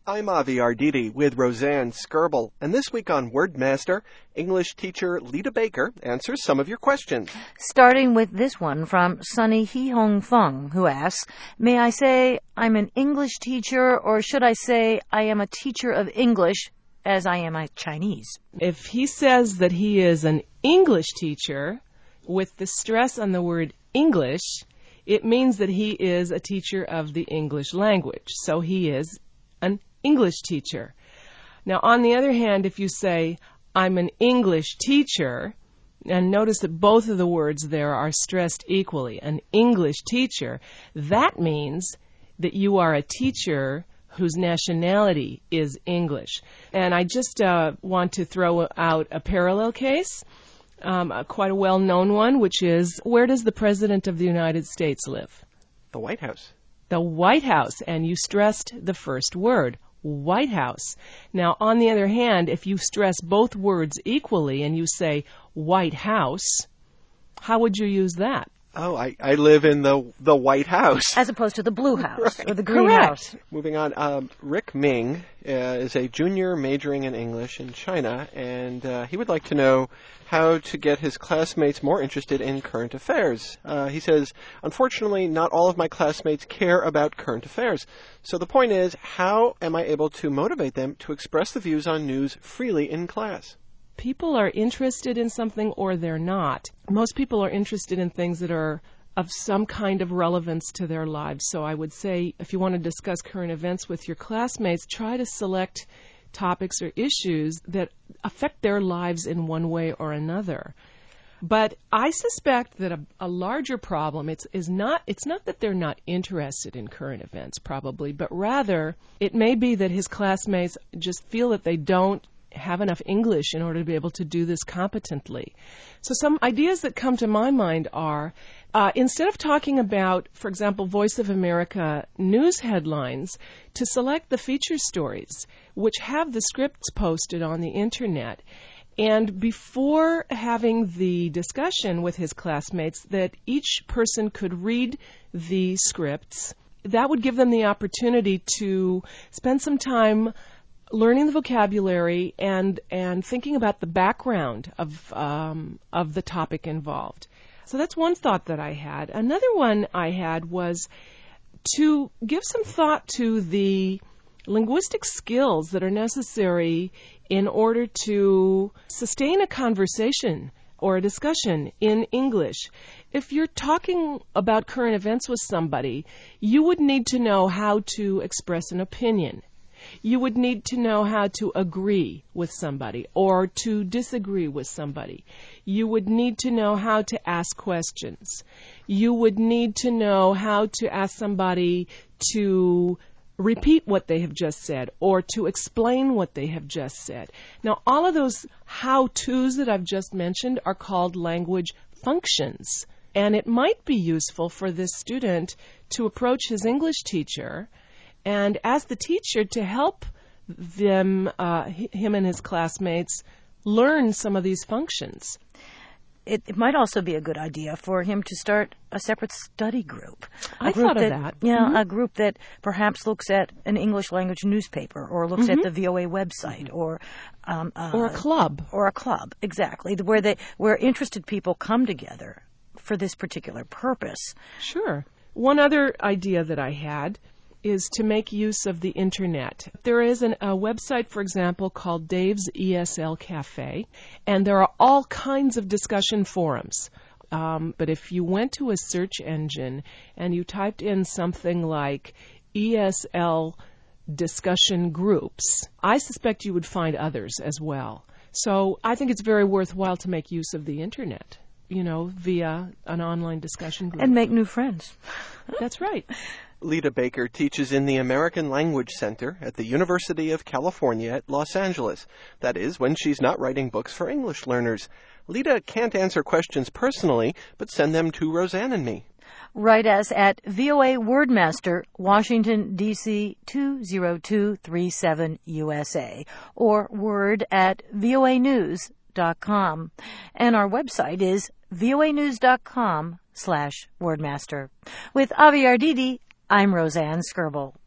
I'm Avi Arditi with Roseanne Skirble, and this week on WordMaster, English teacher Lita Baker answers some of your questions. Starting with this one from Sunny Hee-Hong Fung, who asks, may I say I'm an English teacher, or should I say I am a teacher of English, as I am a Chinese? If he says that he is an English teacher, with the stress on the word English, it means that he is a teacher of the English language. So he is an English teacher. Now, on the other hand, if you say, I'm an English teacher, and notice that both of the words there are stressed equally, an English teacher, that means that you are a teacher whose nationality is English. And I just want to throw out a parallel case, quite a well-known one, which is, where does the President of the United States live? The White House. The White House, and you stressed the first word, White House. Now, on the other hand, if you stress both words equally and you say White House, how would you use that? Oh, I live in the White House. As opposed to the Blue House Right. or the Green Correct. House. Moving on, Rick Ming is a junior majoring in English in China, and he would like to know how to get his classmates more interested in current affairs. He says, unfortunately, not all of my classmates care about current affairs. So the point is, how am I able to motivate them to express the views on news freely in class? People are interested in something or they're not. Most people are interested in things that are of some kind of relevance to their lives. So I would say, if you want to discuss current events with your classmates, try to select topics or issues that affect their lives in one way or another. But I suspect that a larger problem is not that they're not interested in current events, probably, but rather it may be that his classmates just feel that they don't have enough English in order to be able to do this competently. So some ideas that come to my mind are, instead of talking about, for example, Voice of America news headlines, to select the feature stories, which have the scripts posted on the Internet. And before having the discussion with his classmates, that each person could read the scripts, that would give them the opportunity to spend some time learning the vocabulary and thinking about the background of the topic involved. So that's one thought that I had. Another one I had was to give some thought to the linguistic skills that are necessary in order to sustain a conversation or a discussion in English. If you're talking about current events with somebody, you would need to know how to express an opinion. You would need to know how to agree with somebody or to disagree with somebody. You would need to know how to ask questions. You would need to know how to ask somebody to repeat what they have just said or to explain what they have just said. Now, all of those how-tos that I've just mentioned are called language functions. And it might be useful for this student to approach his English teacher and ask the teacher to help them, him and his classmates, learn some of these functions. It might also be a good idea for him to start a separate study group. I thought of that. Yeah, mm-hmm. A group that perhaps looks at an English language newspaper or looks at the VOA website or a club. Or a club, exactly, where interested people come together for this particular purpose. Sure. One other idea that I had is to make use of the Internet. There is a website, for example, called Dave's ESL Cafe, and there are all kinds of discussion forums. But if you went to a search engine and you typed in something like ESL discussion groups, I suspect you would find others as well. So I think it's very worthwhile to make use of the Internet, via an online discussion group. And make new friends. That's right. Lita Baker teaches in the American Language Center at the University of California at Los Angeles. That is, when she's not writing books for English learners. Lita can't answer questions personally, but send them to Roseanne and me. Write us at VOA Wordmaster, Washington, D.C. 20237 USA, or word at voanews.com. And our website is voanews.com/wordmaster. With Avi Arditi, I'm Roseanne Skirble.